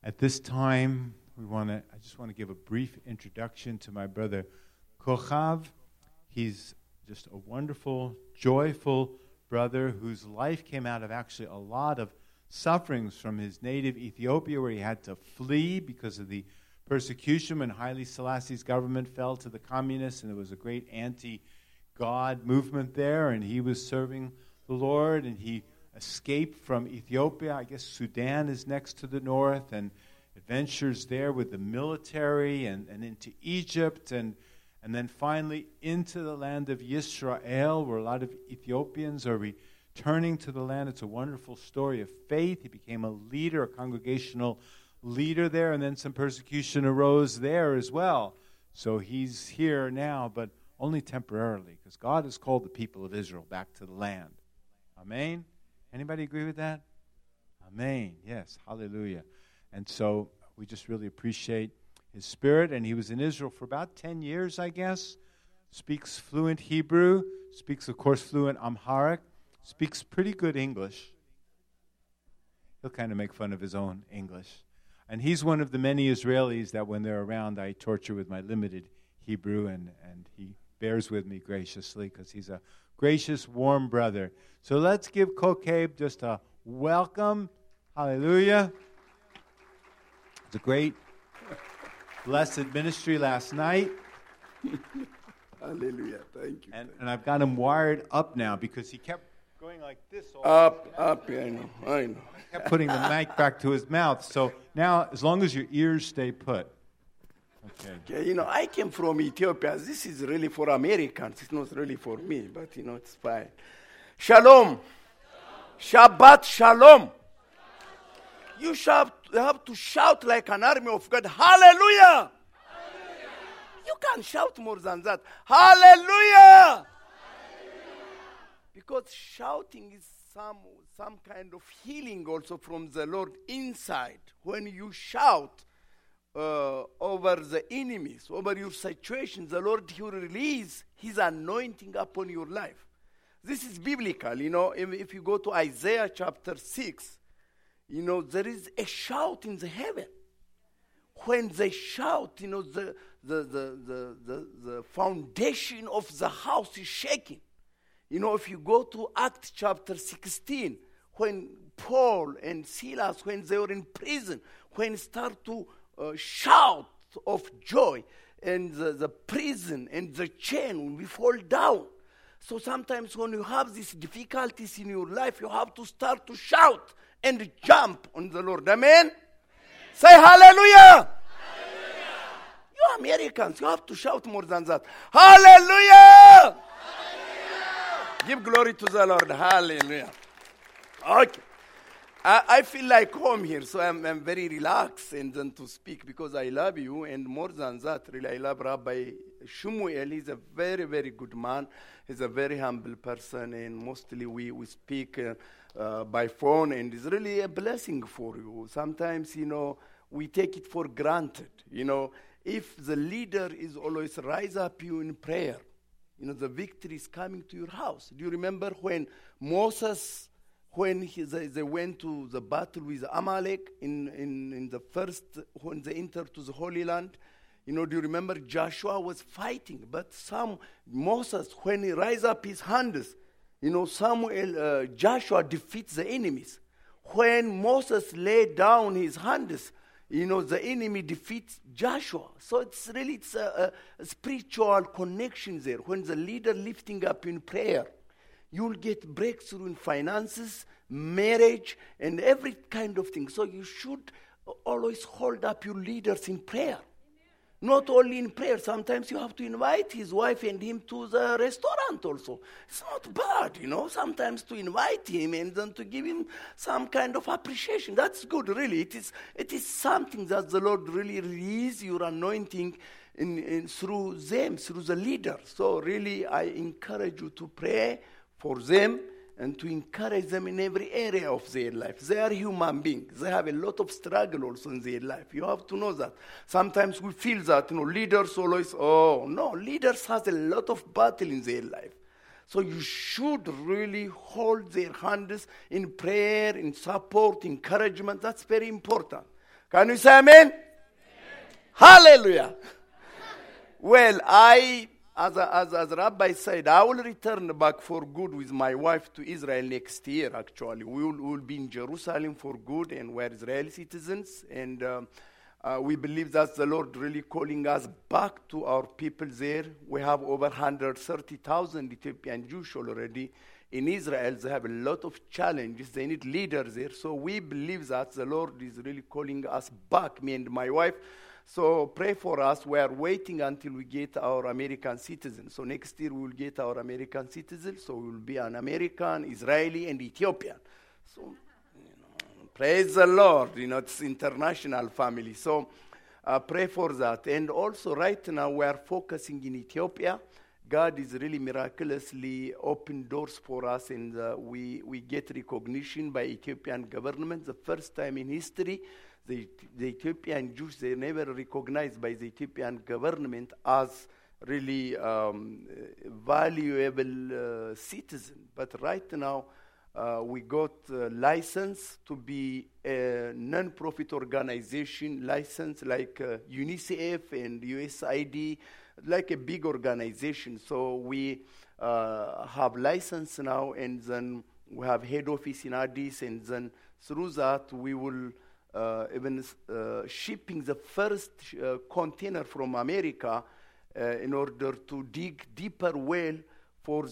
At this time, I just want to give a brief introduction to my brother Kochav. He's just a wonderful, joyful brother whose life came out of actually a lot of sufferings from his native Ethiopia, where he had to flee because of the persecution when Haile Selassie's government fell to the communists, and there was a great anti-God movement there, and he was serving the Lord, and he escaped from Ethiopia. I guess Sudan is next to the north, and adventures there with the military, and into Egypt, and then finally into the land of Yisrael, where a lot of Ethiopians are returning to the land. It's a wonderful story of faith. He became a leader, a congregational leader there, and then some persecution arose there as well. So he's here now, but only temporarily, because God has called the people of Israel back to the land. Amen? Anybody agree with that? Amen. Yes, hallelujah. And so we just really appreciate his spirit, and he was in Israel for about 10 years, I guess. Speaks fluent Hebrew, speaks, of course, fluent Amharic, speaks pretty good English. He'll kind of make fun of his own English. And he's one of the many Israelis that when they're around, I torture with my limited Hebrew, and he bears with me graciously because he's a gracious, warm brother. So let's give Kochav just a welcome. Hallelujah. It's a great, blessed ministry last night. Hallelujah. Thank you. And I've got him wired up now because he kept going like this. Up, yeah, I know. He kept putting the mic back to his mouth. So now, as long as your ears stay put. Okay. Okay, I came from Ethiopia. This is really for Americans. It's not really for me, but, it's fine. Shalom. Shabbat shalom. You have to shout like an army of God. Hallelujah. You can't shout more than that. Hallelujah. Because shouting is some kind of healing also from the Lord inside. When you shout over the enemies, over your situation, the Lord, He will release His anointing upon your life. This is biblical. If you go to Isaiah chapter 6, there is a shout in the heaven. When they shout, the foundation of the house is shaking. If you go to Acts chapter 16, when Paul and Silas, when they were in prison, when start to shout of joy, and the prison and the chain will fall down. So sometimes when you have these difficulties in your life, you have to start to shout and jump on the Lord. Amen? Say hallelujah. You Americans, you have to shout more than that. Hallelujah! Give glory to the Lord. Hallelujah. Okay. I feel like home here, so I'm very relaxed and then to speak because I love you. And more than that, really, I love Rabbi Shmuel. He's a very, very good man. He's a very humble person, and mostly we speak by phone, and it's really a blessing for you. Sometimes, we take it for granted. If the leader is always rise up you in prayer, the victory is coming to your house. Do you remember when Moses, when they went to the battle with Amalek in the first, when they entered to the Holy Land? Do you remember Joshua was fighting, but Moses, when he raised up his hands, Joshua defeats the enemies. When Moses laid down his hands, the enemy defeats Joshua. So it's a spiritual connection there. When the leader lifting up in prayer, you'll get breakthrough in finances, marriage, and every kind of thing. So you should always hold up your leaders in prayer. Not only in prayer, sometimes you have to invite his wife and him to the restaurant also. It's not bad, sometimes to invite him and then to give him some kind of appreciation. That's good, really. It is something that the Lord really release your anointing in through them, through the leader. So really, I encourage you to pray for them and to encourage them in every area of their life. They are human beings. They have a lot of struggle also in their life. You have to know that. Sometimes we feel that, leaders always, leaders has a lot of battle in their life. So you should really hold their hands in prayer, in support, encouragement. That's very important. Can you say amen? Hallelujah. Well, as Rabbi said, I will return back for good with my wife to Israel next year, actually. We will be in Jerusalem for good, and we're Israeli citizens. And we believe that the Lord really calling us back to our people there. We have over 130,000 Ethiopian Jews already in Israel. They have a lot of challenges. They need leaders there. So we believe that the Lord is really calling us back, me and my wife. So pray for us. We are waiting until we get our American citizen. So next year we will get our American citizen. So we will be an American, Israeli, and Ethiopian. So, praise the Lord. It's international family. So pray for that. And also right now we are focusing in Ethiopia. God is really miraculously opened doors for us, and we get recognition by Ethiopian government. The first time in history, the Ethiopian Jews, they never recognized by the Ethiopian government as really valuable citizen. But right now, we got license to be a non-profit organization, license like UNICEF and USAID, like a big organization. So we have license now, and then we have head office in Addis, and then through that we will even shipping the first container from America in order to dig deeper well for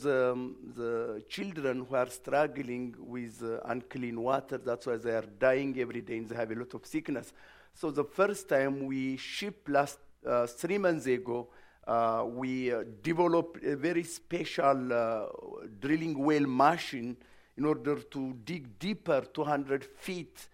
the children who are struggling with unclean water. That's why they are dying every day and they have a lot of sickness. So the first time we shipped last 3 months ago, we developed a very special drilling well machine in order to dig deeper, 200 feet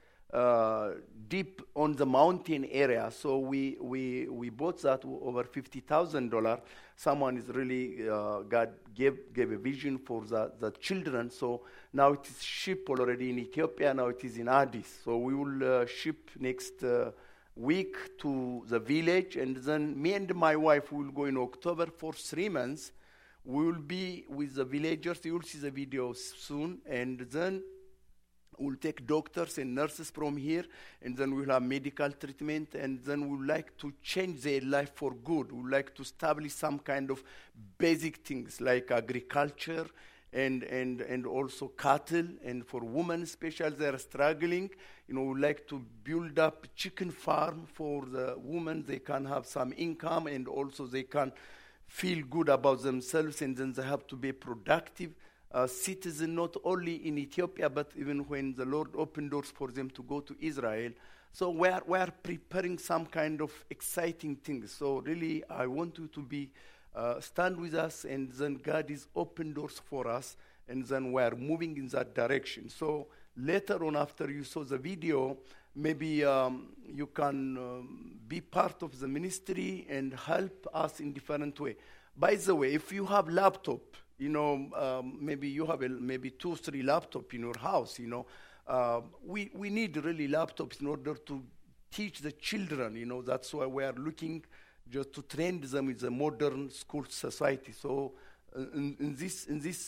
deep on the mountain area. So we bought that over $50,000. Someone is really, God gave a vision for the children. So now it is shipped already in Ethiopia. Now it is in Addis. So we will ship next week to the village. And then me and my wife will go in October for 3 months. We will be with the villagers. You will see the video soon. And then we'll take doctors and nurses from here, and then we'll have medical treatment, and then we'd like to change their life for good. We'd like to establish some kind of basic things like agriculture and also cattle, and for women especially, they're struggling. We'd like to build up a chicken farm for the women. They can have some income, and also they can feel good about themselves, and then they have to be productive citizen, not only in Ethiopia, but even when the Lord opened doors for them to go to Israel. So we are preparing some kind of exciting things. So really, I want you to be stand with us, and then God is open doors for us, and then we are moving in that direction. So later on, after you saw the video, maybe you can be part of the ministry and help us in different way. By the way, if you have laptop, maybe you have maybe 2-3 laptops in your house, we need really laptops in order to teach the children, that's why we are looking just to train them in the modern school society. So in this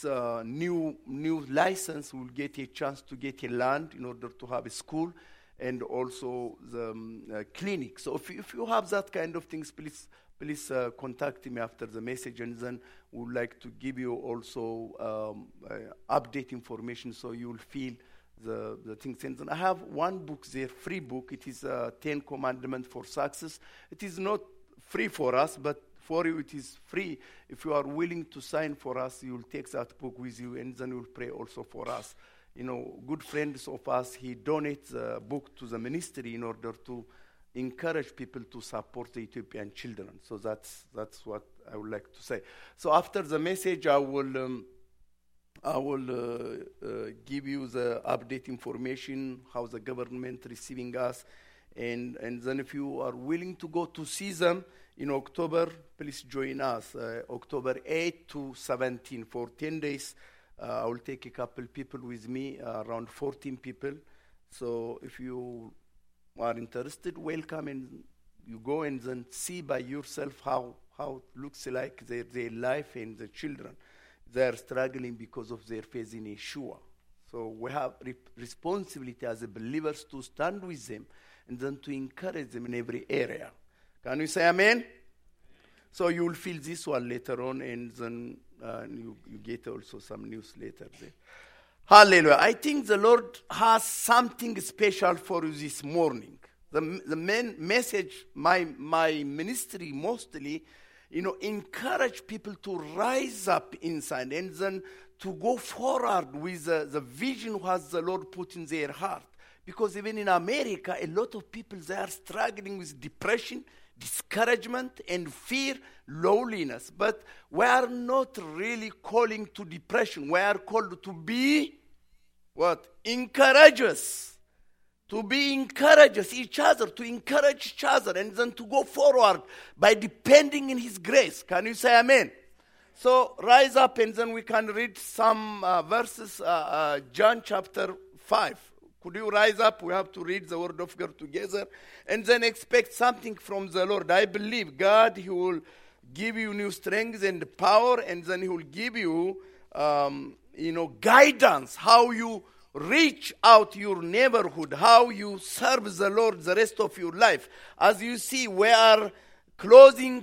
new license, we'll get a chance to get a land in order to have a school and also the clinic. So if you have that kind of things, please contact me after the message, and then we would like to give you also update information so you will feel the things. And then I have one book there, free book. It is 10 Commandments for Success. It is not free for us, but for you it is free. If you are willing to sign for us, you will take that book with you, and then you will pray also for us. Good friends of us, he donates the book to the ministry in order to encourage people to support the Ethiopian children. So that's what I would like to say. So after the message, I will give you the update information, how the government receiving us, and then if you are willing to go to see them in October, please join us. October 8 to 17 for 10 days. I will take a couple people with me, around 14 people. So if you are interested, welcome, and you go and then see by yourself how it looks like their life and the children. They are struggling because of their faith in Yeshua. So we have responsibility as believers to stand with them and then to encourage them in every area. Can you say amen? So you will feel this one later on, and then you get also some news later there. Hallelujah. I think the Lord has something special for you this morning. The main message, my ministry mostly, encourage people to rise up inside and then to go forward with the vision what the Lord put in their heart. Because even in America, a lot of people, they are struggling with depression, discouragement, and fear, loneliness. But we are not really calling to depression. We are called to be, what? Encouragers. To be encouragers each other, to encourage each other, and then to go forward by depending in His grace. Can you say amen? So rise up, and then we can read some verses, John chapter 5. Could you rise up? We have to read the word of God together, and then expect something from the Lord. I believe God, He will give you new strength and power, and then He will give you, guidance, how you reach out your neighborhood, how you serve the Lord the rest of your life. As you see, we are closer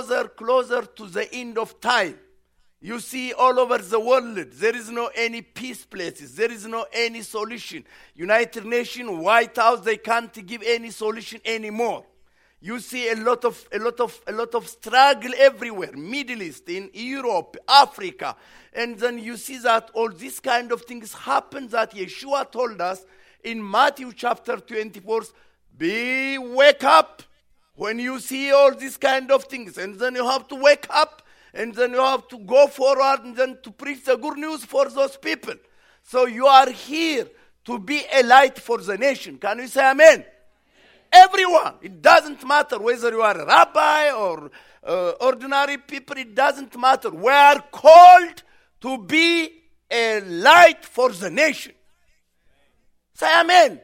to the end of time. You see all over the world, there is no any peace places. There is no any solution. United Nations, White House, they can't give any solution anymore. You see a lot of struggle everywhere. Middle East, in Europe, Africa. And then you see that all these kind of things happen that Yeshua told us in Matthew chapter 24. Wake up when you see all these kind of things. And then you have to wake up. And then you have to go forward and then to preach the good news for those people. So you are here to be a light for the nation. Can you say amen? Everyone. It doesn't matter whether you are a rabbi or ordinary people. It doesn't matter. We are called to be a light for the nation. Say amen.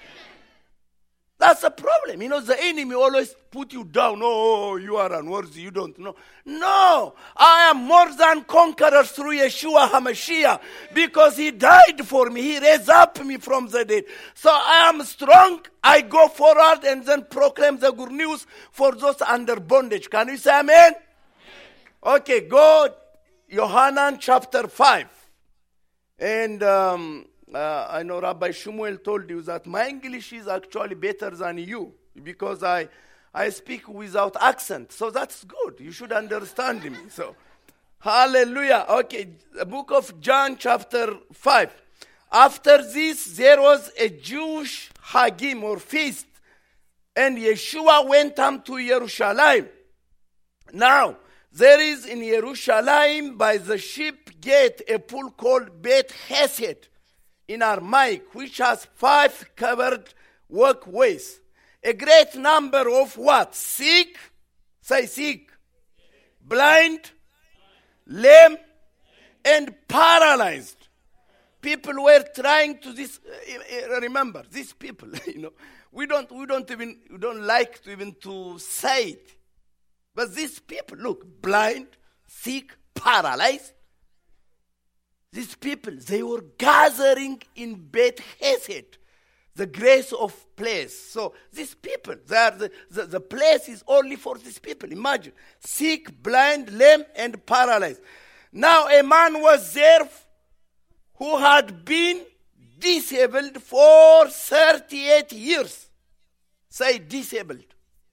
That's a problem. The enemy always put you down. Oh, you are unworthy. You don't know. No, I am more than conqueror through Yeshua HaMashiach, because He died for me. He raised up me from the dead. So I am strong. I go forward and then proclaim the good news for those under bondage. Can you say amen? Okay, go Yohanan chapter 5. And I know Rabbi Shmuel told you that my English is actually better than you, because I speak without accent. So that's good. You should understand me. So, hallelujah. Okay, the book of John chapter 5. After this, there was a Jewish Hagim or feast, and Yeshua went up to Jerusalem. Now, there is in Jerusalem by the sheep gate a pool called Beit Hesed in Aramaic, which has 5 covered walkways. A great number of what? Sick, say sick, blind, lame, and paralyzed. People were trying to remember, these people, we don't like to even to say it. But these people, look, blind, sick, paralyzed. These people, they were gathering in Beit Hesed, the grace of place. So these people, they are the place is only for these people. Imagine, sick, blind, lame, and paralyzed. Now a man was there who had been disabled for 38 years. Say disabled.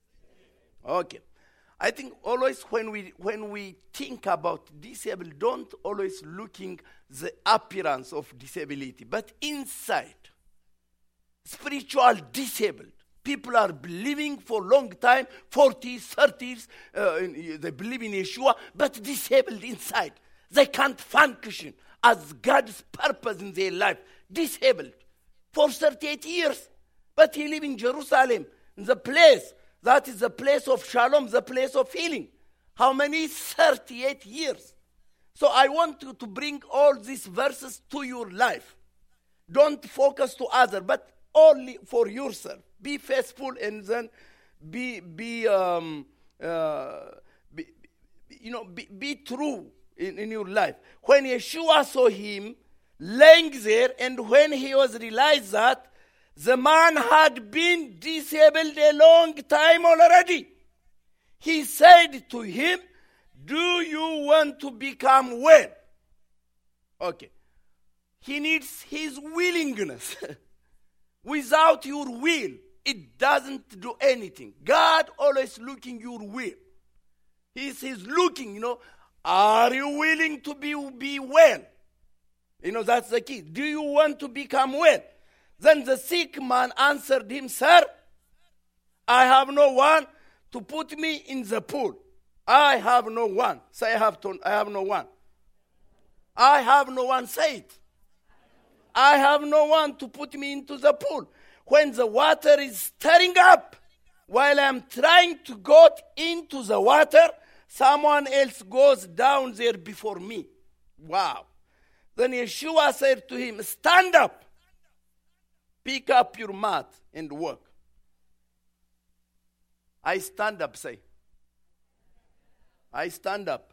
Okay. I think always when we think about disabled, don't always looking the appearance of disability, but inside, spiritual disabled. People are believing for a long time, 40s, 30s, they believe in Yeshua, but disabled inside. They can't function as God's purpose in their life. Disabled for 38 years. But he lives in Jerusalem, in the place. That is the place of shalom, the place of healing. How many? 38 years. So I want you to bring all these verses to your life. Don't focus to others, but only for yourself. Be faithful and then be true in your life. When Yeshua saw him laying there, and when he was realized that The man had been disabled a long time already. He said to him, do you want to become well? Okay. He needs his willingness. Without your will, it doesn't do anything. God always looking your will. He's looking, are you willing to be well? That's the key. Do you want to become well? Then the sick man answered him, Sir, I have no one to put me in the pool. I have no one. Say, I have no one. I have no one. Say it. I have no one to put me into the pool. When the water is stirring up, while I'm trying to go into the water, someone else goes down there before me. Wow. Then Yeshua said to him, stand up, pick up your mat and walk. I stand up, say. I stand up.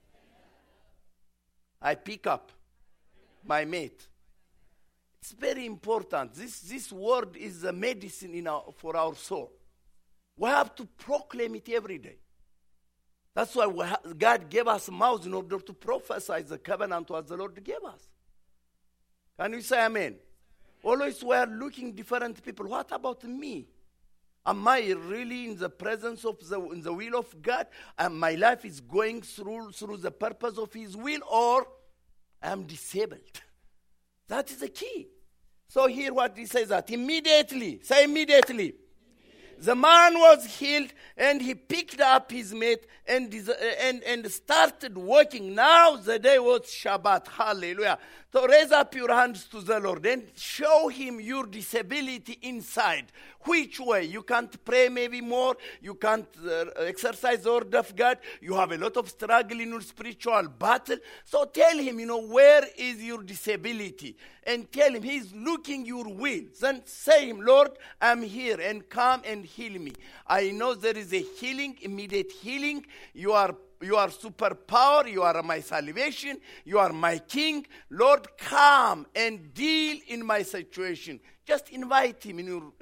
I pick up my mate. It's very important. This word is a medicine for our soul. We have to proclaim it every day. That's why God gave us mouths in order to prophesy the covenant as the Lord gave us. Can you say amen? Always we are looking different people. What about me? Am I really in the presence of in the will of God? And my life is going through the purpose of His will, or I'm disabled? That is the key. So here what he says that immediately, say immediately. The man was healed, and he picked up his mat and started walking. Now the day was Shabbat. Hallelujah. So raise up your hands to the Lord and show Him your disability inside. Which way? You can't pray maybe more. You can't exercise the word of God. You have a lot of struggle in your spiritual battle. So tell Him, where is your disability? And tell Him He's looking your will. Then say Him, Lord, I'm here, and come and heal me. I know there is a healing, immediate healing. You are superpower. You are my salvation. You are my King. Lord, come and deal in my situation. Just invite Him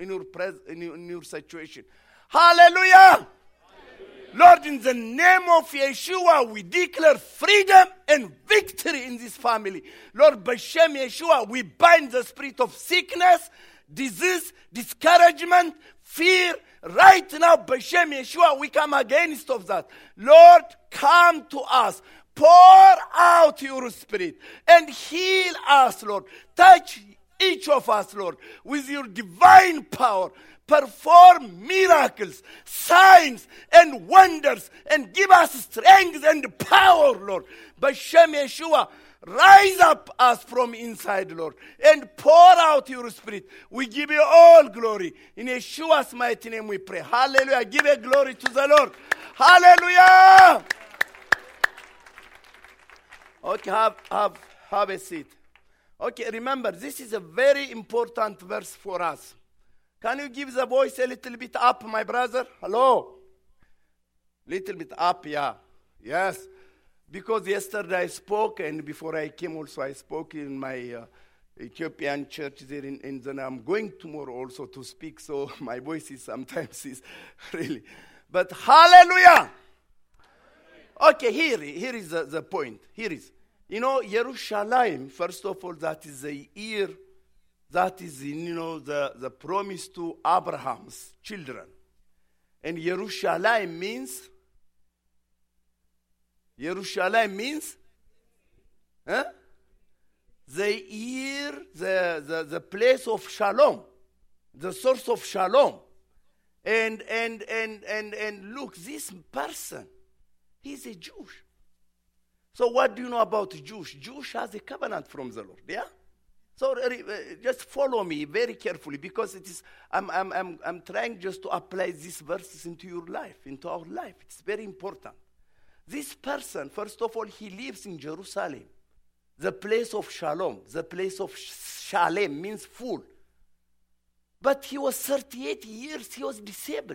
in your situation. Hallelujah! Hallelujah! Lord, in the name of Yeshua, we declare freedom and victory in this family. Lord, B'Shem Yeshua, we bind the spirit of sickness, disease, discouragement, fear. Right now, B'Shem Yeshua, we come against of that. Lord, come to us. Pour out your spirit and heal us, Lord. Touch each of us, Lord, with your divine power. Perform miracles, signs, and wonders, and give us strength and power, Lord. B'Shem Yeshua, rise up us from inside, Lord, and pour out your spirit. We give you all glory. In Yeshua's mighty name we pray. Hallelujah. Give a glory to the Lord. Hallelujah. Okay, have a seat. Okay, remember, this is a very important verse for us. Can you give the voice a little bit up, my brother? Hello? Little bit up, yeah. Yes. Because yesterday I spoke, and before I came also I spoke in my Ethiopian church there, and then I'm going tomorrow also to speak, so my voice is sometimes is really. But hallelujah! Okay, here is the point. Here is. Jerusalem, first of all, that is the year, that is, the promise to Abraham's children. And Jerusalem means the year, the place of shalom, the source of shalom. And look, this person, he's a Jew. So what do you know about Jews? Jews has a covenant from the Lord, yeah? So just follow me very carefully, because it is I'm trying just to apply these verses into your life, into our life. It's very important. This person, first of all, he lives in Jerusalem, the place of shalom. The place of shalem means full. But he was 38 years, he was disabled.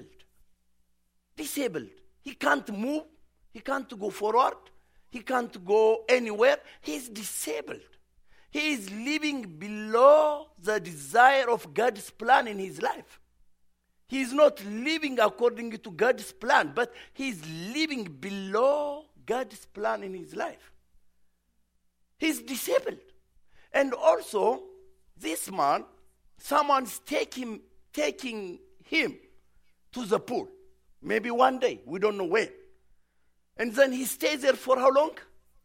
He can't move, he can't go forward, he can't go anywhere. He's disabled. he is living below the desire of God's plan in his life. He is not living according to God's plan, but he is living below God's plan in his life. He's disabled. And also, this man, someone's taking him to the pool. Maybe one day, we don't know when. And then he stays there for how long?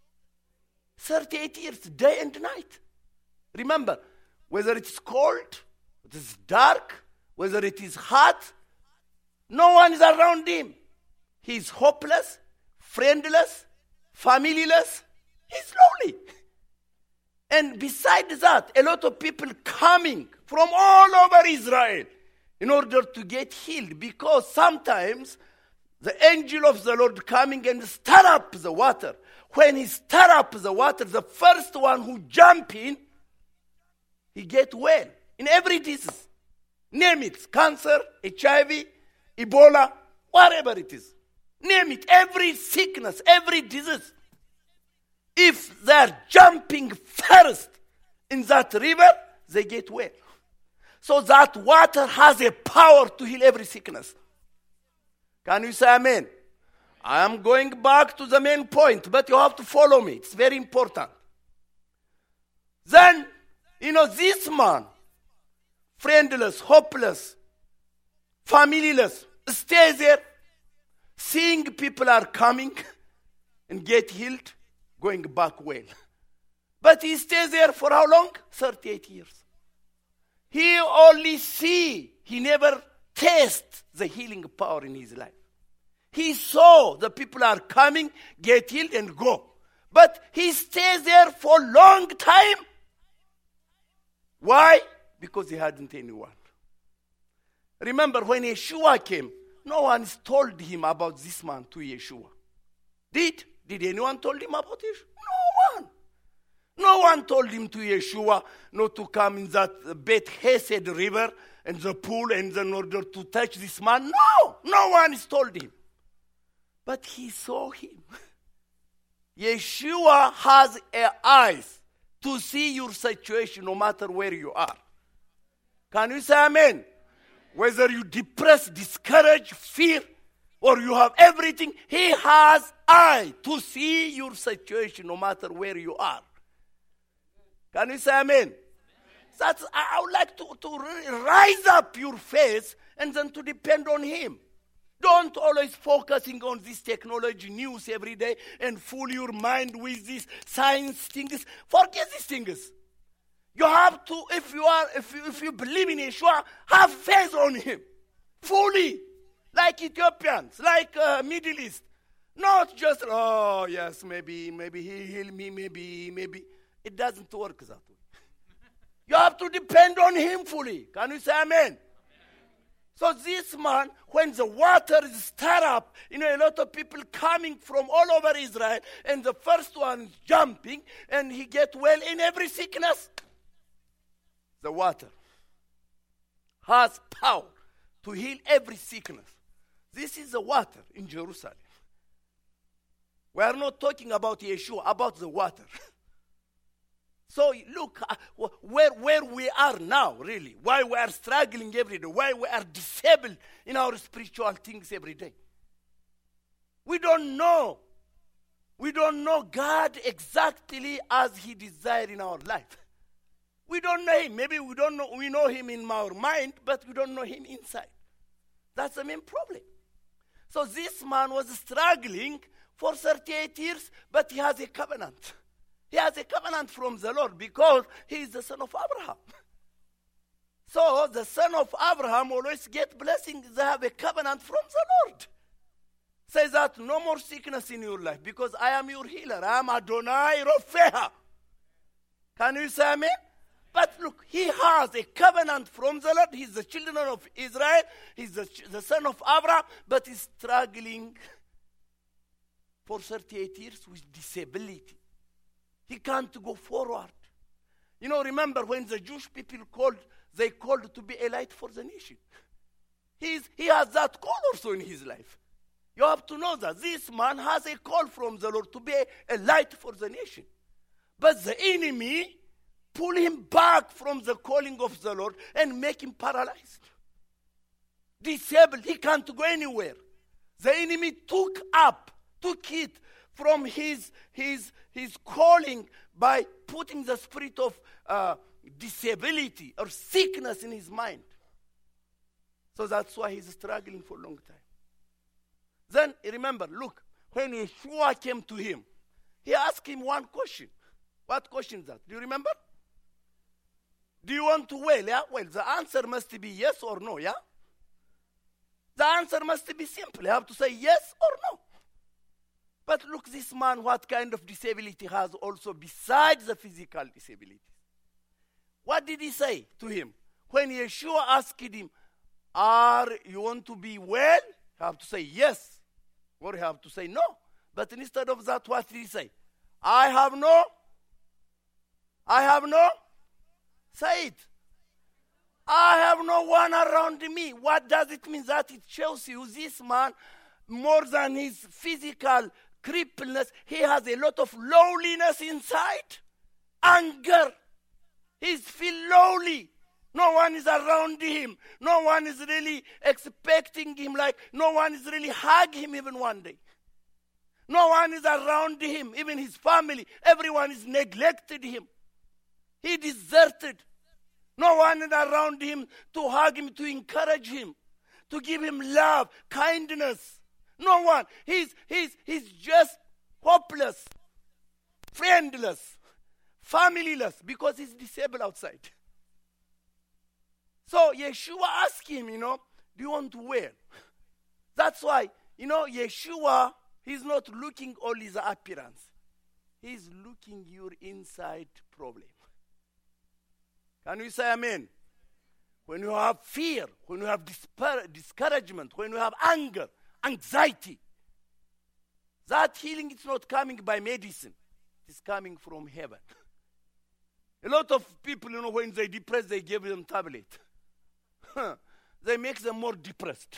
38 years, day and night. Remember, whether it is cold, it is dark, whether it is hot, no one is around him. He is hopeless, friendless, familyless. He's lonely. And besides that, a lot of people coming from all over Israel in order to get healed, because sometimes the angel of the Lord coming and stir up the water. When he stir up the water, the first one who jump in, he get well in every disease. Name it, cancer, HIV, Ebola, whatever it is. Name it, every sickness, every disease. If they're jumping first in that river, they get well. So that water has a power to heal every sickness. Can you say amen? I am going back to the main point, but you have to follow me. It's very important. Then, this man, friendless, hopeless, familyless, stays there, seeing people are coming and get healed, going back well. But he stays there for how long? 38 years. He only see, he never taste the healing power in his life. He saw the people are coming, get healed and go. But he stays there for a long time. Why? Because he hadn't anyone. Remember when Yeshua came, no one told him about this man to Yeshua. Did anyone told him about Yeshua? No one. No one told him to Yeshua not to come in that Beth Hesed river and the pool and in order to touch this man. No one told him. But he saw him. Yeshua has eyes to see your situation no matter where you are. Can you say amen? Whether you depressed, discouraged, fear, or you have everything, he has eyes to see your situation no matter where you are. Can you say amen? I would like to rise up your faith and then to depend on him. Don't always focusing on this technology news every day and fool your mind with these science things. Forget these things. You have to, if you believe in Yeshua, have faith on him. Fully. Like Ethiopians, like Middle East. Not just, oh yes, maybe he heal me, maybe. It doesn't work that way. You have to depend on him fully. Can you say amen? So this man, when the water is stirred up, a lot of people coming from all over Israel, and the first one is jumping, and he get well in every sickness. The water has power to heal every sickness. This is the water in Jerusalem. We are not talking about Yeshua, about the water. So look where we are now, really. Why we are struggling every day. Why we are disabled in our spiritual things every day. We don't know. We don't know God exactly as he desired in our life. We don't know him. Maybe we don't know. We know him in our mind, but we don't know him inside. That's the main problem. So this man was struggling for 38 years, but he has a covenant. He has a covenant from the Lord because he is the son of Abraham. So the son of Abraham always get blessing. They have a covenant from the Lord. Says that no more sickness in your life because I am your healer. I am Adonai Rofeha. Can you say amen? But look, he has a covenant from the Lord. He's the children of Israel. He's the son of Abraham, but he's struggling for 38 years with disability. He can't go forward. Remember when the Jewish people called to be a light for the nation. He has that call also in his life. You have to know that this man has a call from the Lord to be a light for the nation. But the enemy pull him back from the calling of the Lord and make him paralyzed. Disabled. He can't go anywhere. The enemy took it from his calling by putting the spirit of disability or sickness in his mind. So that's why he's struggling for a long time. Then remember, look, when Yeshua came to him, he asked him one question. What question is that? Do you remember? Do you want to wail? Yeah? Well, the answer must be yes or no, yeah? The answer must be simple. You have to say yes or no. But look, this man, what kind of disability has also besides the physical disability? What did he say to him? When Yeshua asked him, you want to be well? You have to say yes. Or you have to say no. But instead of that, what did he say? I have no. Say it. I have no one around me. What does it mean? That it shows you this man, more than his physical crippleness, he has a lot of lowliness inside. Anger. He's feel lowly. No one is around him. No one is really expecting him, like no one is really hugging him even one day. No one is around him, even his family. Everyone is neglected him. He deserted. No one is around him to hug him, to encourage him, to give him love, kindness. No one. He's just hopeless, friendless, familyless, because he's disabled outside. So Yeshua asked him, do you want to wear? That's why, Yeshua, he's not looking only the appearance. He's looking your inside problem. Can we say amen? When you have fear, when you have discouragement, when you have anger, anxiety, that healing is not coming by medicine. It's coming from heaven. A lot of people, when they're depressed, they give them tablet. They make them more depressed.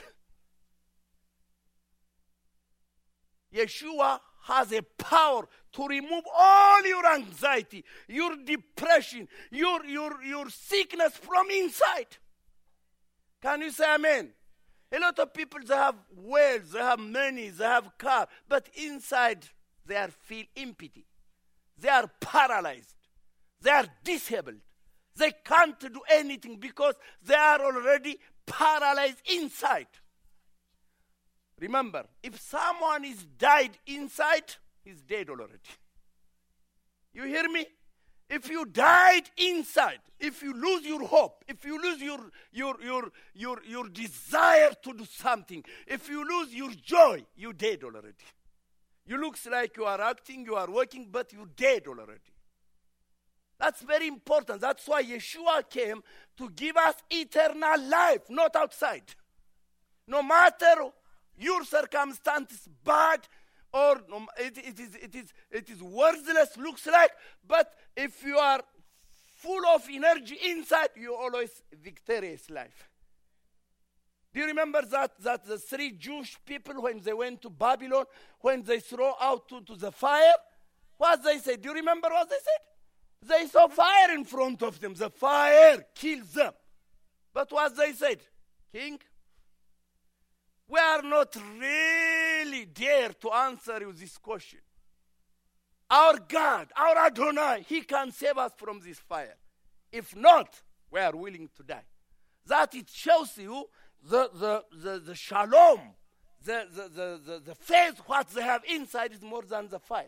Yeshua has a power to remove all your anxiety, your depression, your sickness from inside. Can you say amen? A lot of people, they have wealth, they have money, they have car, but inside they feel empty. They are paralyzed. They are disabled. They can't do anything because they are already paralyzed inside. Remember, if someone is died inside, he's dead already. You hear me? If you died inside, if you lose your hope, if you lose your desire to do something, if you lose your joy, you're dead already. You looks like you are acting, you are working, but you're dead already. That's very important. That's why Yeshua came to give us eternal life, not outside. No matter your circumstances bad or it is worthless, looks like, but if you are full of energy inside, you always victorious life. Do you remember that the 3 Jewish people, when they went to Babylon, when they throw out to the fire, what they said? Do you remember what they said? They saw fire in front of them. The fire kills them. But what they said? King, we are not really dare to answer you this question. Our God, our Adonai, He can save us from this fire. If not, we are willing to die. That it shows you the shalom, the faith, what they have inside is more than the fire.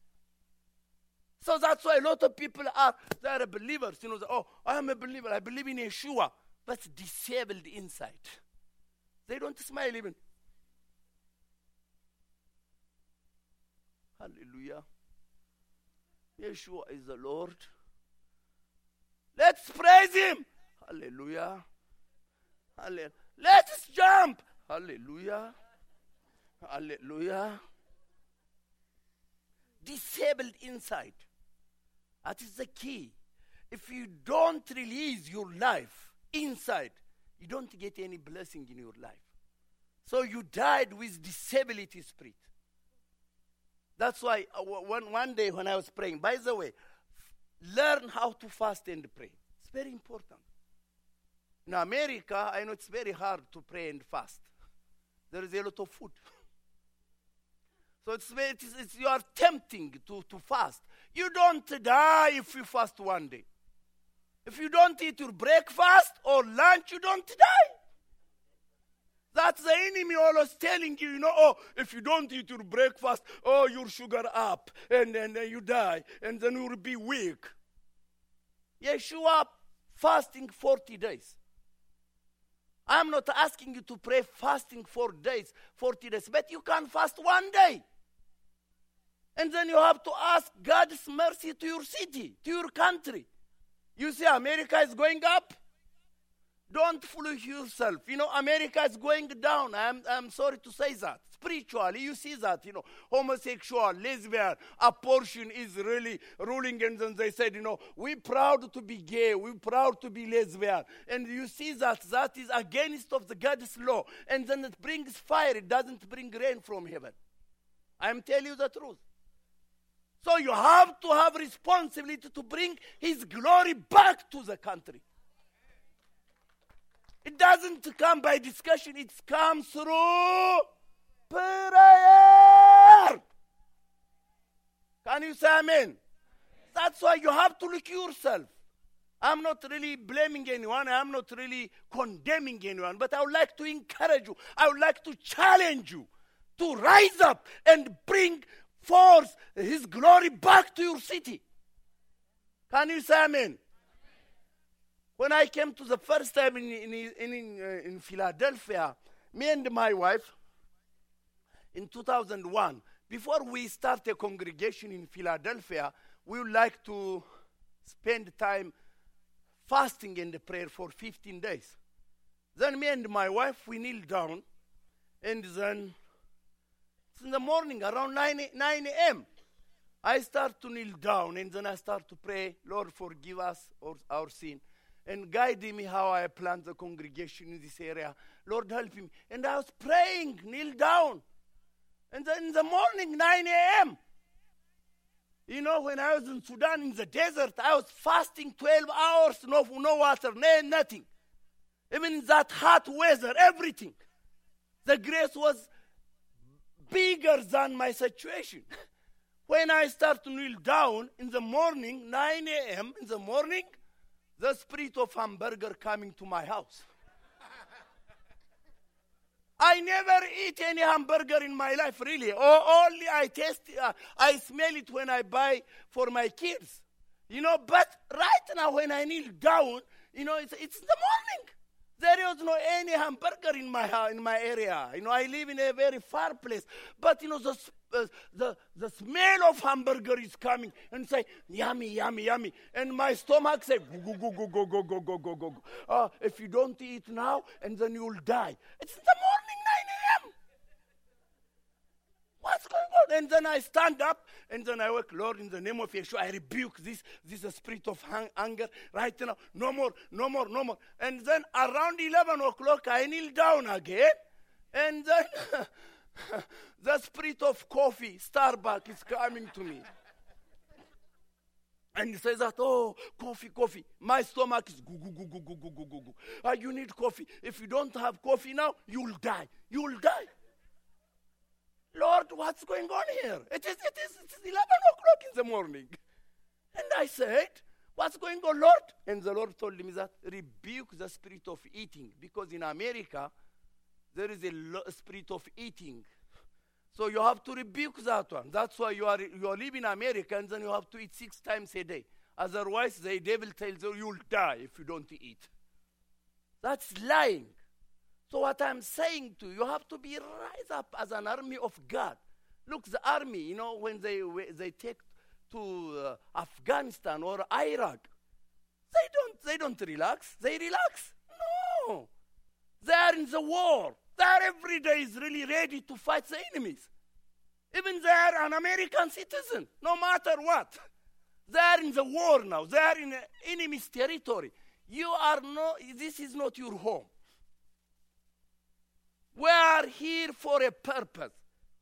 So that's why a lot of people are believers. I am a believer. I believe in Yeshua, but disabled inside. They don't smile even. Hallelujah. Yeshua is the Lord. Let's praise Him. Hallelujah. Hallelujah. Let's jump. Hallelujah. Hallelujah. Disabled inside. That is the key. If you don't release your life inside, you don't get any blessing in your life. So you died with disability spirit. That's why one day when I was praying, by the way, learn how to fast and pray. It's very important. In America, I know it's very hard to pray and fast. There is a lot of food. So you are tempting to fast. You don't die if you fast one day. If you don't eat your breakfast or lunch, you don't die. That's the enemy always telling you, if you don't eat your breakfast, your sugar up, and then you die, and then you will be weak. Yeshua fasting 40 days. I'm not asking you to pray fasting 4 days, 40 days, but you can fast one day. And then you have to ask God's mercy to your city, to your country. You see, America is going up. Don't fool yourself. America is going down. I'm sorry to say that. Spiritually, you see that, homosexual, lesbian, abortion is really ruling. And then they said, we're proud to be gay. We're proud to be lesbian. And you see that is against of the God's law. And then it brings fire. It doesn't bring rain from heaven. I'm telling you the truth. So you have to have responsibility to bring His glory back to the country. It doesn't come by discussion. It comes through prayer. Can you say amen? That's why you have to look yourself. I'm not really blaming anyone. I'm not really condemning anyone. But I would like to encourage you. I would like to challenge you to rise up and bring forth His glory back to your city. Can you say amen? When I came to the first time in Philadelphia, me and my wife, in 2001, before we start a congregation in Philadelphia, we would like to spend time fasting and prayer for 15 days. Then me and my wife, we kneel down, and then in the morning, around 9 a.m., I start to kneel down, and then I start to pray, Lord, forgive us our sin, and guide me how I plant the congregation in this area. Lord, help me. And I was praying, kneel down. And then in the morning, 9 a.m., when I was in Sudan, in the desert, I was fasting 12 hours, no water, nothing. Even in that hot weather, everything. The grace was bigger than my situation. When I start to kneel down in the morning, 9 a.m. in the morning, the spirit of hamburger coming to my house. I never eat any hamburger in my life, really. Or only I taste, I smell it when I buy for my kids. But right now when I kneel down, it's the morning. There is no any hamburger in my area. I live in a very far place. But the smell of hamburger is coming and say, yummy, yummy, yummy. And my stomach say, go, go, go, go, go, go, go, go, go, go. If you don't eat now, and then you'll die. It's the morning, 9 a.m. What's going on? And then I stand up, and then I work, Lord, in the name of Yeshua, I rebuke this spirit of anger right now. No more, no more, no more. And then around 11 o'clock, I kneel down again, and then the spirit of coffee, Starbucks, is coming to me. And he says that, coffee. My stomach is go, go, go, go, go, go, go, go, go. You need coffee. If you don't have coffee now, you'll die. You'll die. Lord, what's going on here? It's 11 o'clock in the morning. And I said, what's going on, Lord? And the Lord told me that, rebuke the spirit of eating. Because in America, there is a spirit of eating. So you have to rebuke that one. That's why you are living in America, and then you have to eat 6 times a day. Otherwise, the devil tells you, you'll die if you don't eat. That's lying. So what I'm saying to you, you have to be rise up as an army of God. Look, the army, when they take to Afghanistan or Iraq, they don't relax. They relax. No. They are in the war. They are every day is really ready to fight the enemies. Even they are an American citizen, no matter what. They are in the war now. They are in enemy's territory. This is not your home. We are here for a purpose.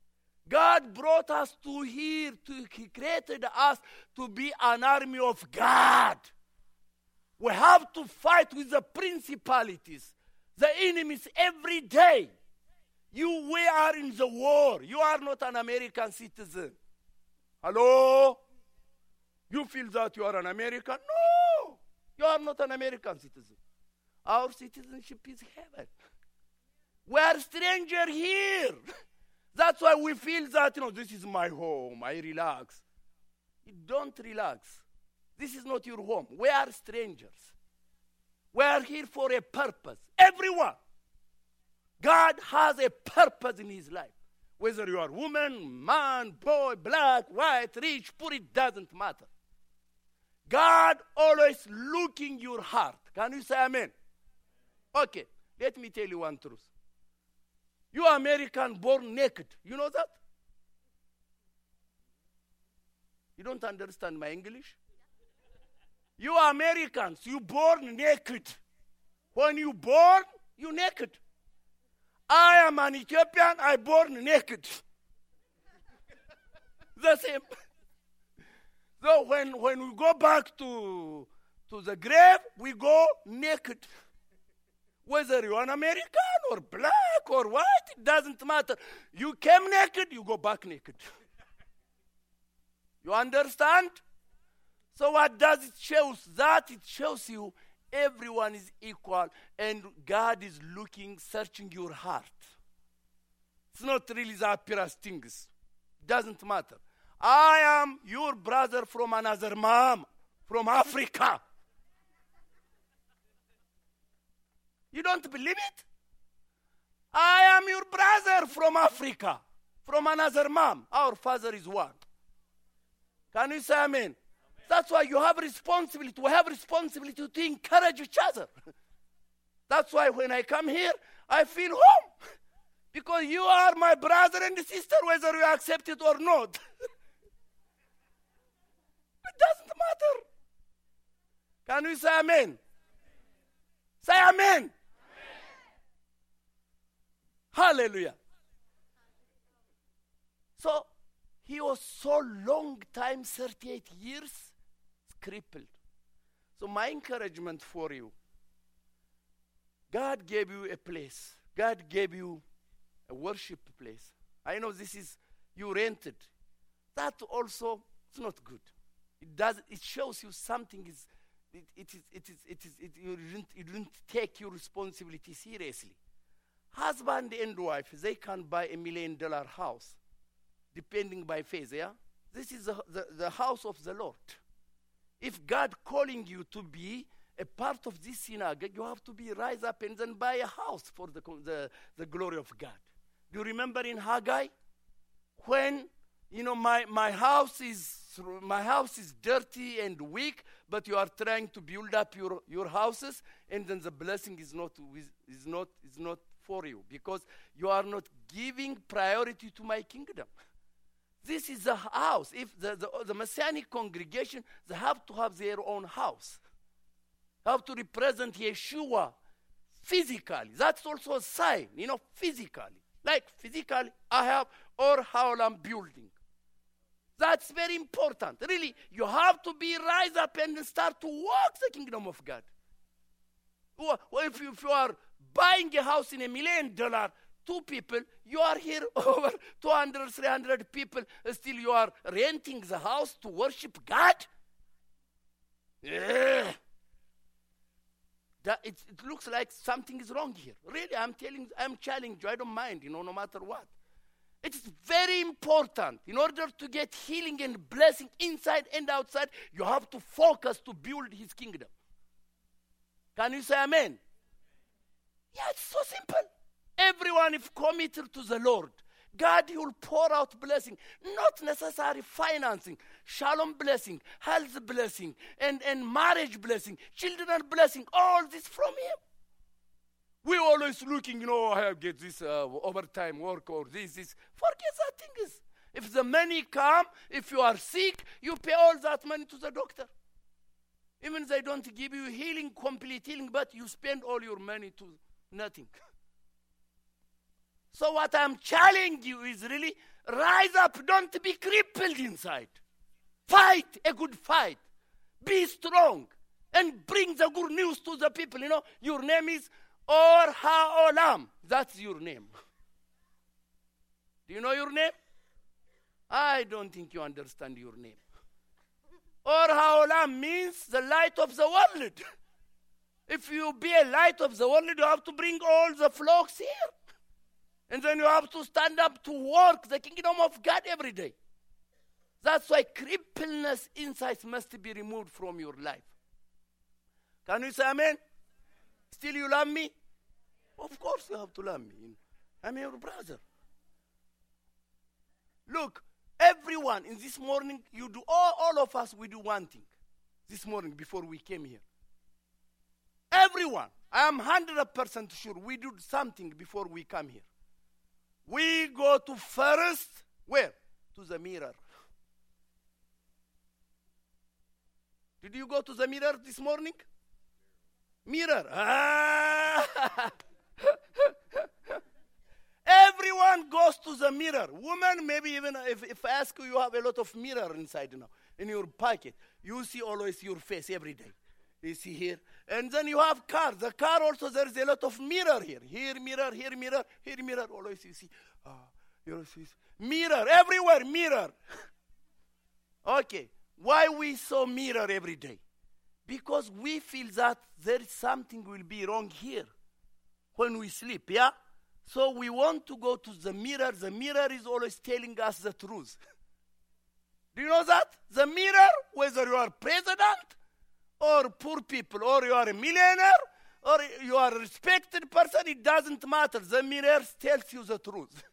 God brought us to here. He created us to be an army of God. We have to fight with the principalities, the enemies every day. We are in the war. You are not an American citizen. Hello? You feel that you are an American? No! You are not an American citizen. Our citizenship is heaven. We are stranger here. That's why we feel that, this is my home. I relax. You don't relax. This is not your home. We are strangers. We are here for a purpose. Everyone. God has a purpose in his life. Whether you are woman, man, boy, black, white, rich, poor, it doesn't matter. God always looking your heart. Can you say amen? Okay, let me tell you one truth. You American born naked. You know that? You don't understand my English? You Americans, you born naked. When you born, you naked. I am an Ethiopian, I born naked. The same. So when we go back to the grave, we go naked. Whether you're an American or black or white, it doesn't matter. You came naked, you go back naked. You understand? So what does it show? That it shows you everyone is equal and God is looking, searching your heart. It's not really the appearance things. It doesn't matter. I am your brother from another mom, from Africa. You don't believe it? I am your brother from Africa, from another mom. Our father is one. Can you say amen? That's why you have responsibility. We have responsibility to encourage each other. That's why when I come here, I feel home. Because you are my brother and sister, whether you accept it or not. It doesn't matter. Can you say amen? Say amen. Hallelujah. So, he was so long time, 38 years, crippled. So my encouragement for you, God gave you a place. God gave you a worship place. I know this is, you rented. That also, it's not good. It shows you something is, you didn't take your responsibility seriously. Husband and wife, they can buy $1 million house, depending by faith, yeah? This is the house of the Lord. If God calling you to be a part of this synagogue, you have to be rise up and then buy a house for the glory of God. Do you remember in Haggai? When, my house is dirty and weak, but you are trying to build up your houses, and then the blessing is not for you, because you are not giving priority to my kingdom. This is a house. If the Messianic congregation, they have to have their own house. They have to represent Yeshua physically. That's also a sign, physically. Like physically, I have or how I'm building. That's very important. Really, you have to be rise up and start to walk the kingdom of God. Well, if you are buying a house in $1 million, 2 people, you are here over 200, 300 people, still you are renting the house to worship God? Yeah. It looks like something is wrong here. Really, I'm challenging you. I don't mind, no matter what. It's very important. In order to get healing and blessing inside and outside, you have to focus to build his kingdom. Can you say amen? Yeah, it's so simple. Everyone is committed to the Lord. God, he will pour out blessing, not necessarily financing, shalom blessing, health blessing, and marriage blessing, children blessing, all this from him. We're always looking, I get this overtime work or this. Forget that thing is. If the money come, if you are sick, you pay all that money to the doctor. Even they don't give you healing, complete healing, but you spend all your money to nothing. So what I'm challenging you is really Rise up. Don't be crippled inside. Fight a good fight. Be strong. And bring the good news to the people. You know, your name is Or HaOlam. That's your name. Do you know your name? I don't think you understand your name. Or HaOlam means the light of the world. If you be a light of the world, you have to bring all the flocks here. And then you have to stand up to work the kingdom of God every day. That's why crippleness insights must be removed from your life. Can you say amen? Still you love me? Of course you have to love me. I'm your brother. Look, everyone in this morning, you do, all of us, we do one thing. This morning before we came here. Everyone, I am 100% sure we do something before we come here. We go to first, where? To the mirror. Did you go to the mirror this morning? Mirror. Everyone goes to the mirror. Women, maybe even if I ask you, you have a lot of mirror inside now, in your pocket. You see always your face every day. You see here. And then you have car. The car also, there is a lot of mirror here. Here mirror, here mirror, here mirror. Always you see. You see mirror. Everywhere mirror. Okay. Why we saw mirror every day? Because we feel that there is something will be wrong here when we sleep, yeah? So we want to go to the mirror. The mirror is always telling us the truth. Do you know that? The mirror, whether you are president or poor people, or you are a millionaire, or you are a respected person, it doesn't matter. The mirror tells you the truth.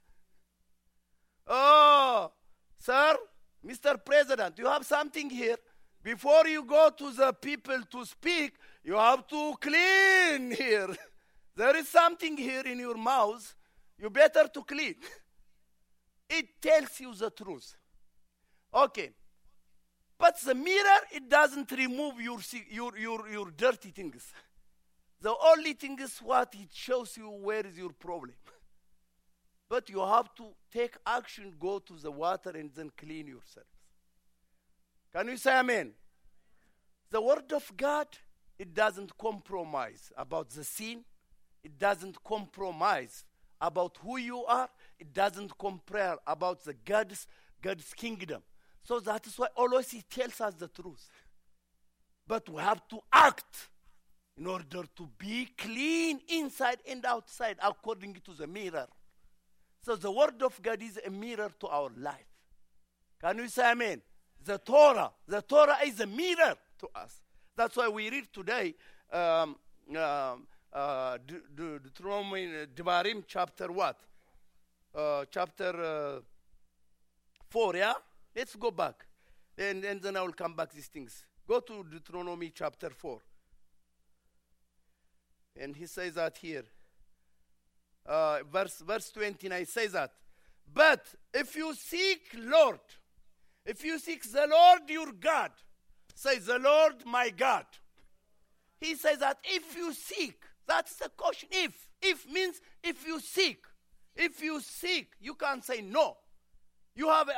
Oh, sir, Mr. President, you have something here. Before you go to the people to speak, you have to clean here. There is something here in your mouth. You better to clean. It tells you the truth. Okay. But the mirror, it doesn't remove your dirty things. The only thing is what it shows you where is your problem. But you have to take action, go to the water, and then clean yourself. Can you say amen? The word of God, it doesn't compromise about the sin. It doesn't compromise about who you are. It doesn't compare about the God's kingdom. So that is why always he tells us the truth. But we have to act in order to be clean inside and outside according to the mirror. So the word of God is a mirror to our life. Can you say amen? The Torah is a mirror to us. That's why we read today Deuteronomy, Devarim, chapter what? Chapter 4, yeah? Let's go back. And then I will come back these things. Go to Deuteronomy chapter 4. And he says that here. Verse 29 says that. But if you seek the Lord your God, say the Lord my God. He says that if you seek, that's the question. If means if you seek. If you seek, you can't say no. You have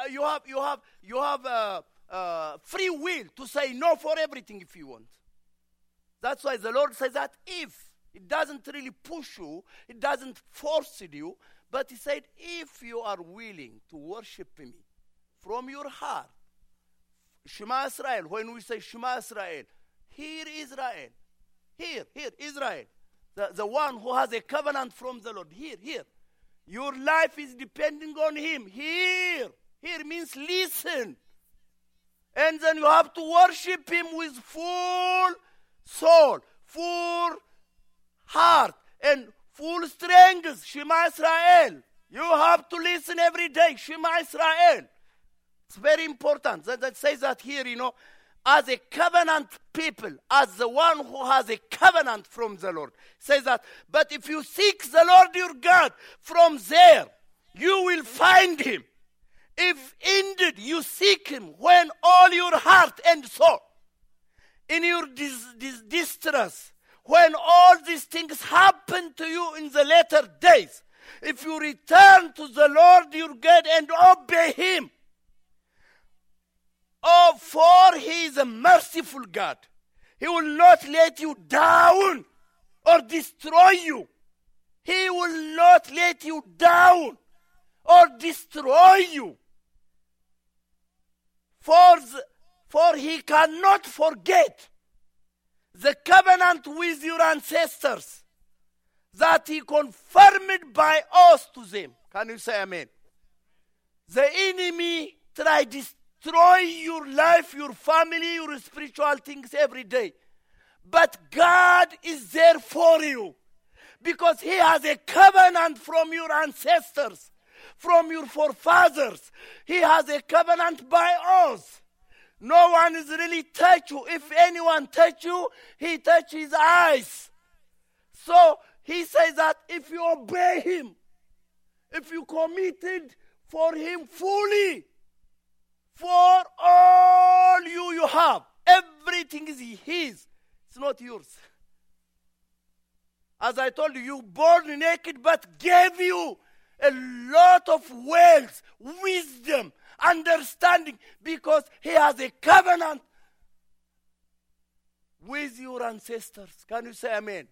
free will to say no for everything if you want. That's why the Lord says that if. It doesn't really push you. It doesn't force you. But he said, if you are willing to worship me from your heart, Shema Israel, when we say Shema Israel, hear Israel. Here, Israel. The one who has a covenant from the Lord. Here. Your life is depending on him. Here means listen. And then you have to worship him with full soul, full heart, and full strength. Shema Israel. You have to listen every day. Shema Israel. It's very important. That says that here, as a covenant people, as the one who has a covenant from the Lord. Says that, but if you seek the Lord your God, from there you will find him. If indeed you seek him when all your heart and soul, in your distress, when all these things happen to you in the later days, If you return to the Lord your God and obey him, oh, for he is a merciful God. He will not let you down or destroy you. He will not let you down or destroy you. For he cannot forget the covenant with your ancestors that he confirmed by oath to them. Can you say amen? The enemy tries to destroy your life, your family, your spiritual things every day. But God is there for you because he has a covenant from your ancestors, from your forefathers. He has a covenant by us. No one is really touch you. If anyone touch you, he touch his eyes. So he says that if you obey him, if you committed for him fully, for all you have, everything is his. It's not yours. As I told you, you born naked, but gave you a lot of wealth, wisdom, understanding, because he has a covenant with your ancestors. Can you say amen?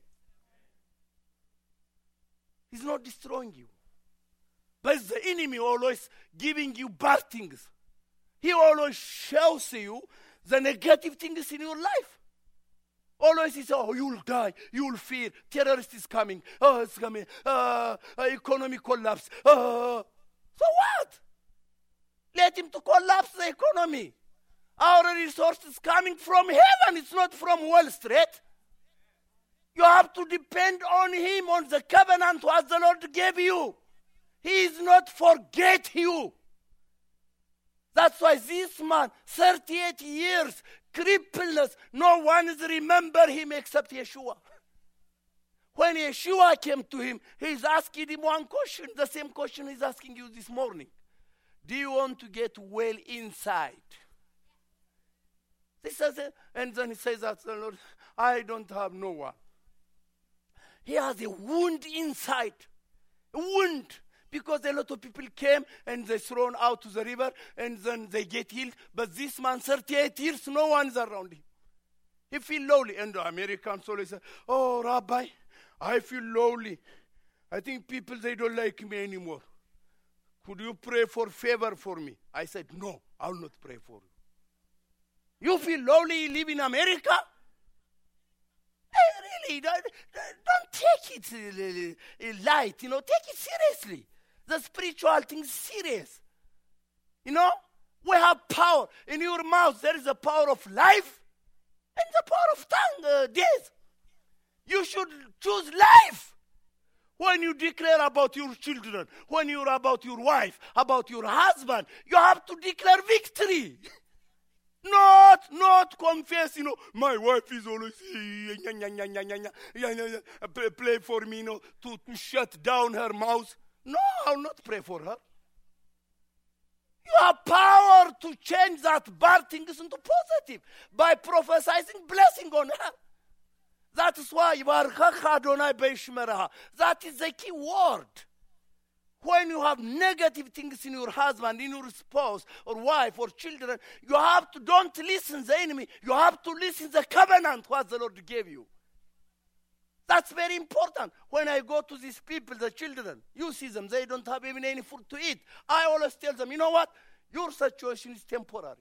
He's not destroying you. But it's the enemy always giving you bad things. He always shows you the negative things in your life. Always he says, oh, you will die, you will fear, terrorist is coming, oh, it's coming, economic collapse. So what? Let him to collapse the economy. Our resources coming from heaven, it's not from Wall Street. You have to depend on him, on the covenant what the Lord gave you. He is not forget you. That's why this man, 38 years, crippled, no one is remember him except Yeshua. When Yeshua came to him, he's asking him one question, the same question he's asking you this morning. Do you want to get well inside? And then he says that, the Lord, I don't have no one. He has a wound inside. A wound. Because a lot of people came and they thrown out to the river and then they get healed. But this man, 38 years, no one is around him. He feel lonely. And the Americans always say, oh, Rabbi, I feel lonely. I think people, they don't like me anymore. Could you pray for favor for me? I said, no, I will not pray for you. You feel lonely, you live in America? Really, don't take it light, take it seriously. The spiritual thing is serious. We have power. In your mouth, there is a power of life and the power of tongue, death. You should choose life. When you declare about your children, when you're about your wife, about your husband, you have to declare victory. Not confess, my wife is always play for me, to shut down her mouth. No, I'll not pray for her. You have power to change that bad things into positive by prophesying blessing on her. That is why that is the key word. When you have negative things in your husband, in your spouse, or wife, or children, you have to, don't listen to the enemy. You have to listen to the covenant what the Lord gave you. That's very important. When I go to these people, the children, you see them, they don't have even any food to eat. I always tell them, you know what? Your situation is temporary.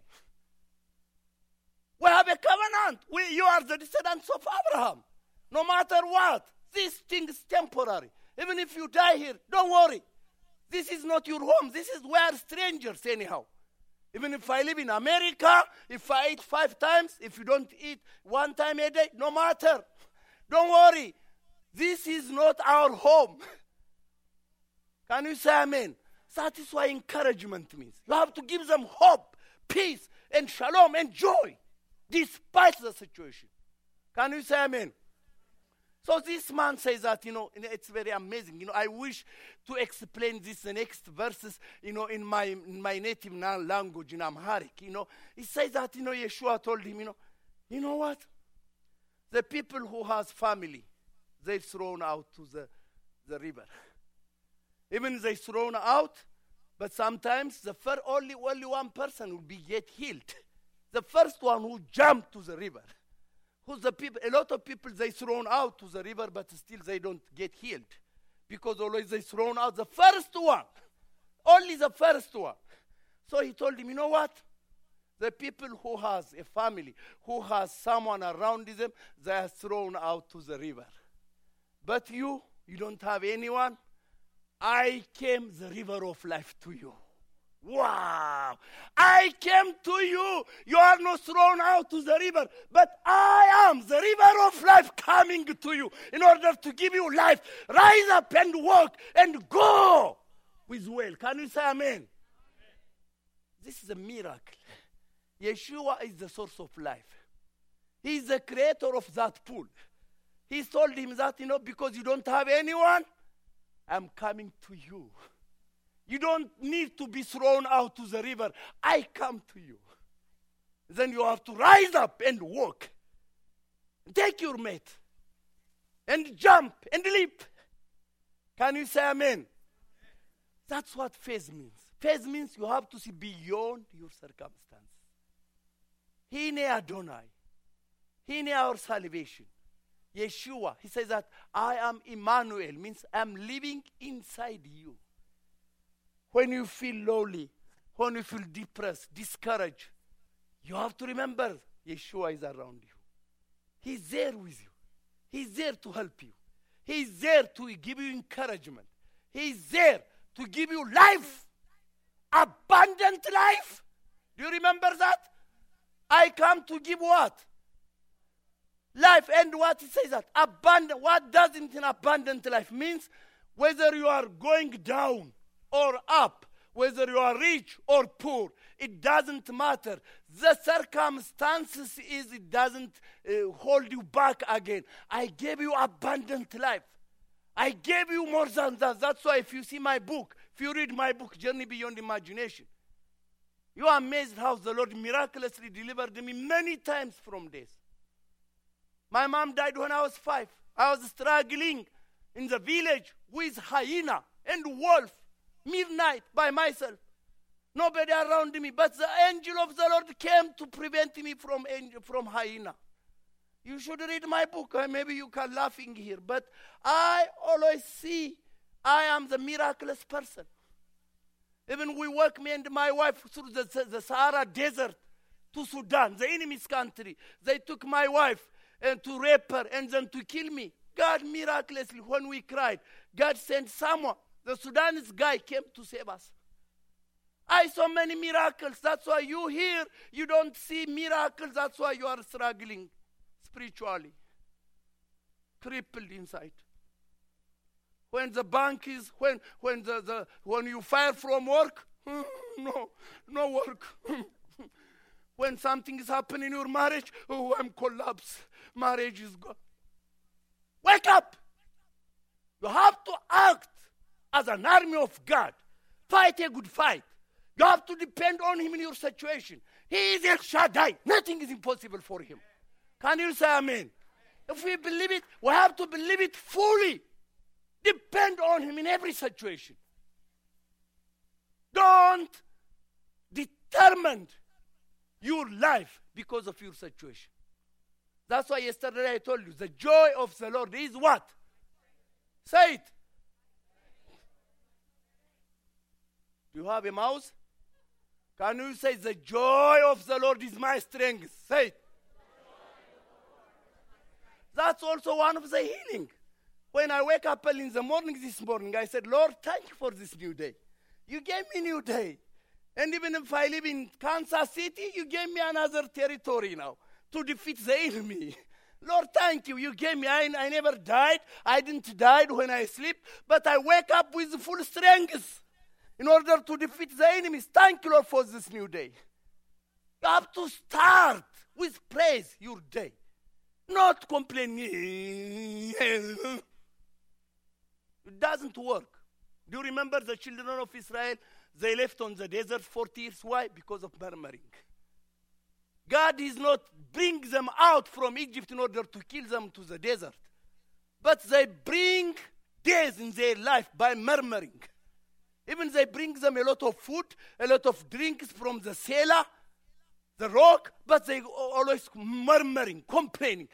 We have a covenant. You are the descendants of Abraham. No matter what, this thing is temporary. Even if you die here, don't worry. This is not your home. This is where strangers anyhow. Even if I live in America, if I eat 5 times, if you don't eat 1 time a day, no matter. Don't worry. This is not our home. Can you say amen? That is why encouragement means. You have to give them hope, peace, and shalom, and joy, despite the situation. Can you say amen? So this man says that, it's very amazing. I wish to explain this, the next verses, in my native language, in Amharic. He says that, Yeshua told him, you know what? The people who has family, they're thrown out to the river. Even they thrown out, but sometimes the only one person will be get healed. The first one who jumped to the river. Who's the people? A lot of people, they thrown out to the river, but still they don't get healed. Because always they thrown out the first one. Only the first one. So he told him, you know what? The people who has a family, who has someone around them, they are thrown out to the river. But you don't have anyone. I came the river of life to you. Wow! I came to you. You are not thrown out to the river, but I am the river of life coming to you in order to give you life. Rise up and walk and go with well. Can you say amen? This is a miracle. Yeshua is the source of life. He is the creator of that pool. He told him that, because you don't have anyone, I'm coming to you. You don't need to be thrown out to the river. I come to you. Then you have to rise up and walk. Take your mate. And jump and leap. Can you say amen? That's what faith means. Faith means you have to see beyond your circumstances. Hine Adonai. Hine our salvation. Yeshua, he says that I am Emmanuel, means I'm living inside you. When you feel lonely, when you feel depressed, discouraged, you have to remember Yeshua is around you. He's there with you. He's there to help you. He's there to give you encouragement. He's there to give you life, abundant life. Do you remember that? I come to give what? Life. And what it says that? Abundant. What does it mean abundant life? Means whether you are going down or up, whether you are rich or poor, it doesn't matter. The circumstances it doesn't hold you back again. I gave you abundant life. I gave you more than that. That's why if you see my book, if you read my book, Journey Beyond Imagination, you are amazed how the Lord miraculously delivered me many times from this. My mom died when I was 5. I was struggling in the village with hyena and wolf, midnight by myself. Nobody around me, but the angel of the Lord came to prevent me from hyena. You should read my book. Maybe you can laughing here, but I always see I am the miraculous person. Even we walk, me and my wife, through the Sahara Desert to Sudan, the enemy's country. They took my wife and to rape her and then to kill me. God miraculously, when we cried, God sent someone. The Sudanese guy came to save us. I saw many miracles. That's why you here, you don't see miracles. That's why you are struggling spiritually, crippled inside. When the bank is, when you fire from work, no work. When something is happening in your marriage, I'm collapsed. Marriage is gone. Wake up! You have to act as an army of God. Fight a good fight. You have to depend on him in your situation. He is El Shaddai. Nothing is impossible for him. Can you say amen? If we believe it, we have to believe it fully. Depend on him in every situation. Don't determine your life because of your situation. That's why yesterday I told you, the joy of the Lord is what? Say it. Do you have a mouse? Can you say, the joy of the Lord is my strength? Say it. That's also one of the healing. When I wake up early in the morning this morning, I said, Lord, thank you for this new day. You gave me a new day. And even if I live in Kansas City, you gave me another territory now to defeat the enemy. Lord, thank you. You gave me, I never died. I didn't die when I sleep, but I wake up with full strength in order to defeat the enemies. Thank you, Lord, for this new day. You have to start with praise your day, not complaining. It doesn't work. Do you remember the children of Israel? They left on the desert 40 years. Why? Because of murmuring. God is not bring them out from Egypt in order to kill them to the desert. But they bring days in their life by murmuring. Even they bring them a lot of food, a lot of drinks from the cellar, the rock, but they always murmuring, complaining.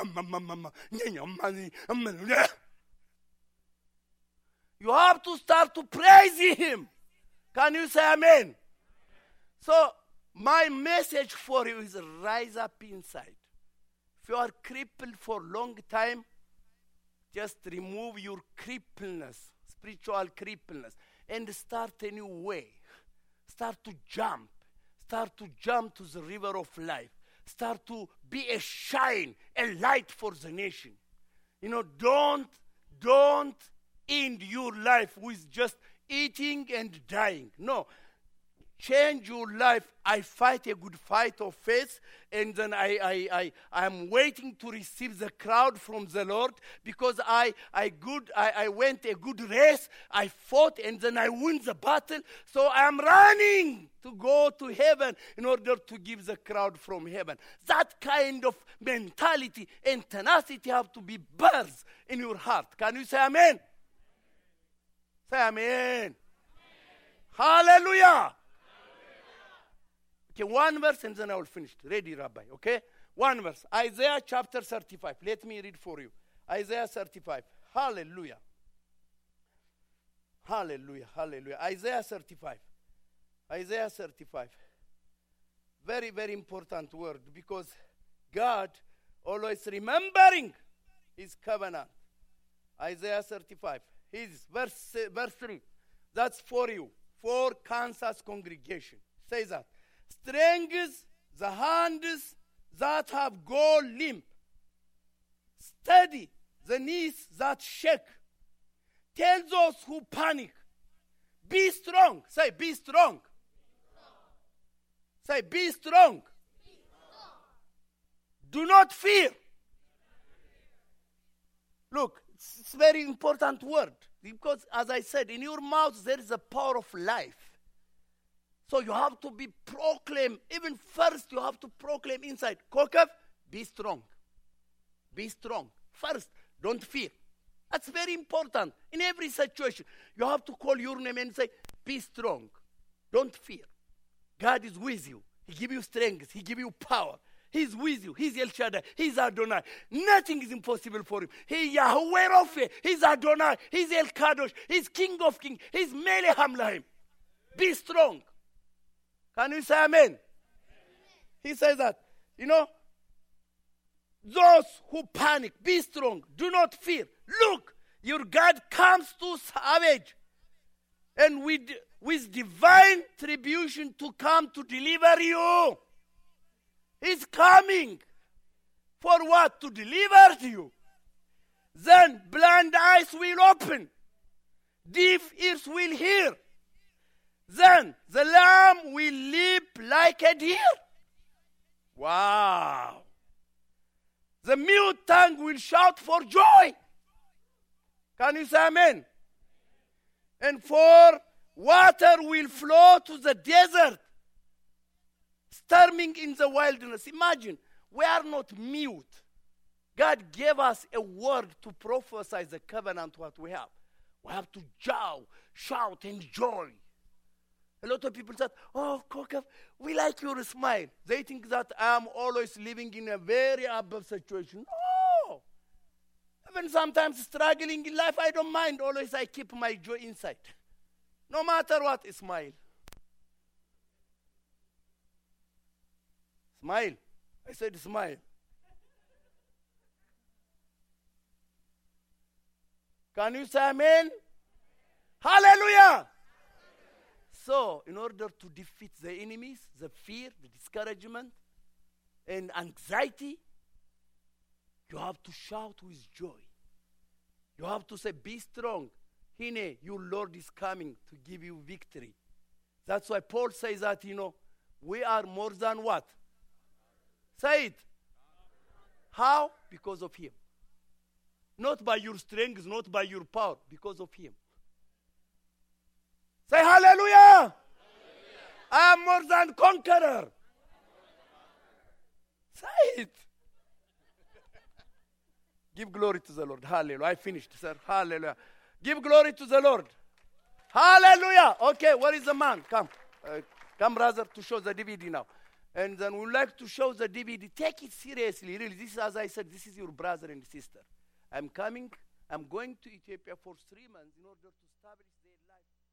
You have to start to praise him. Can you say amen? So my message for you is rise up inside. If you are crippled for a long time, just remove your crippleness, spiritual crippleness, and start a new way. Start to jump. Start to jump to the river of life. Start to be a shine, a light for the nation. You know, don't end your life with just eating and dying. No. Change your life. I fight a good fight of faith, and then I'm waiting to receive the crowd from the Lord, because I went a good race. I fought, and then I win the battle. So I'm running to go to heaven in order to give the crowd from heaven. That kind of mentality and tenacity have to be birthed in your heart. Can you say amen? Say amen. Hallelujah. Okay, one verse and then I will finish. Ready, Rabbi, okay? One verse. Isaiah chapter 35. Let me read for you. Isaiah 35. Hallelujah. Hallelujah. Hallelujah. Isaiah 35. Isaiah 35. Very, very important word, because God always remembering his covenant. Isaiah 35. His verse 3. That's for you. For Kansas congregation. Say that. Strength the hands that have gone limp. Steady the knees that shake. Tell those who panic, be strong. Say, be strong. Say, be strong. Do not fear. Look, it's a very important word, because as I said, in your mouth there is a power of life. So you have to be proclaim. Even first you have to proclaim inside. Kokav, be strong. Be strong. First, don't fear. That's very important. In every situation, you have to call your name and say, be strong. Don't fear. God is with you. He gives you strength. He gives you power. He's with you. He's El Shaddai. He's Adonai. Nothing is impossible for him. He's Yahweh Rapha. He's Adonai. He's El Kadosh. He's King of Kings. He's Melech HaMelechim. Be strong. Can you say amen? Amen? He says that, you know, those who panic, be strong, do not fear. Look, your God comes to savage, and with divine tribulation to come to deliver you. He's coming. For what? To deliver you. Then blind eyes will open. Deaf ears will hear. Then the lamb will leap like a deer. Wow. The mute tongue will shout for joy. Can you say amen? And for water will flow to the desert, storming in the wilderness. Imagine, we are not mute. God gave us a word to prophesy the covenant what we have. We have to shout, enjoy. A lot of people said, oh, Kokav, we like your smile. They think that I'm always living in a very above situation. No. Even sometimes struggling in life, I don't mind. Always I keep my joy inside. No matter what, smile. Smile. I said smile. Can you say amen? Hallelujah. So, in order to defeat the enemies, the fear, the discouragement, and anxiety, you have to shout with joy. You have to say, be strong. Hine, your Lord is coming to give you victory. That's why Paul says that, we are more than what? Say it. How? Because of him. Not by your strength, not by your power, because of him. Say hallelujah. Hallelujah. I am more than conqueror. Say it. Give glory to the Lord. Hallelujah. I finished, sir. Hallelujah. Give glory to the Lord. Hallelujah. Okay, where is the man? Come. Come, brother, to show the DVD now. And then we'd like to show the DVD. Take it seriously, really. This is, as I said, this is your brother and sister. I'm going to Ethiopia for 3 months in order to establish